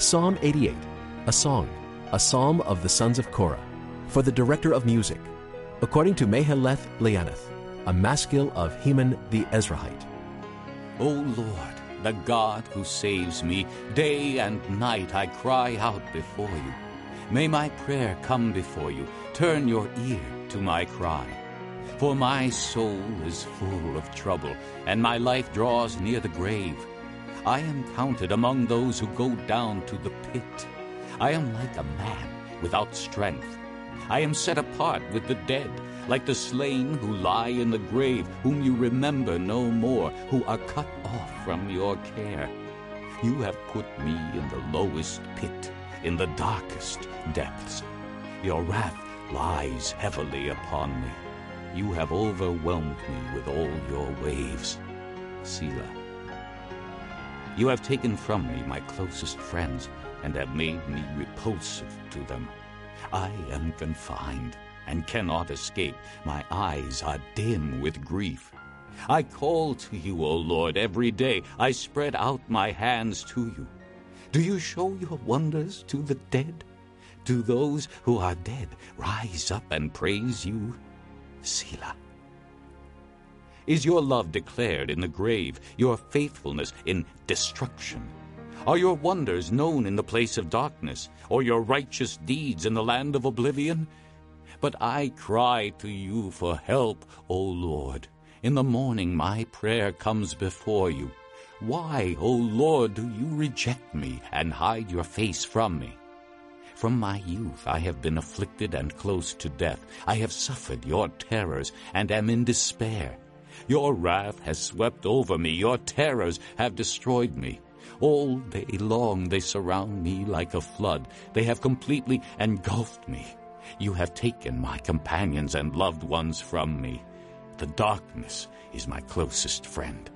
Psalm 88, a song, a psalm of the sons of Korah, for the director of music, according to Maheleth Leannoth, a maskil of Heman the Ezrahite. O Lord, the God who saves me, day and night I cry out before you. May my prayer come before you. Turn your ear to my cry. For my soul is full of trouble, and my life draws near the grave. I am counted among those who go down to the pit. I am like a man without strength. I am set apart with the dead, like the slain who lie in the grave, whom you remember no more, who are cut off from your care. You have put me in the lowest pit, in the darkest depths. Your wrath lies heavily upon me. You have overwhelmed me with all your waves. Selah. You have taken from me my closest friends, and have made me repulsive to them. I am confined and cannot escape. My eyes are dim with grief. I call to you, O Lord, every day. I spread out my hands to you. Do you show your wonders to the dead? Do those who are dead rise up and praise you? Selah. Is your love declared in the grave, your faithfulness in destruction? Are your wonders known in the place of darkness, or your righteous deeds in the land of oblivion? But I cry to you for help, O Lord. In the morning my prayer comes before you. Why, O Lord, do you reject me and hide your face from me? From my youth I have been afflicted and close to death. I have suffered your terrors and am in despair. Your wrath has swept over me. Your terrors have destroyed me. All day long they surround me like a flood. They have completely engulfed me. You have taken my companions and loved ones from me. The darkness is my closest friend.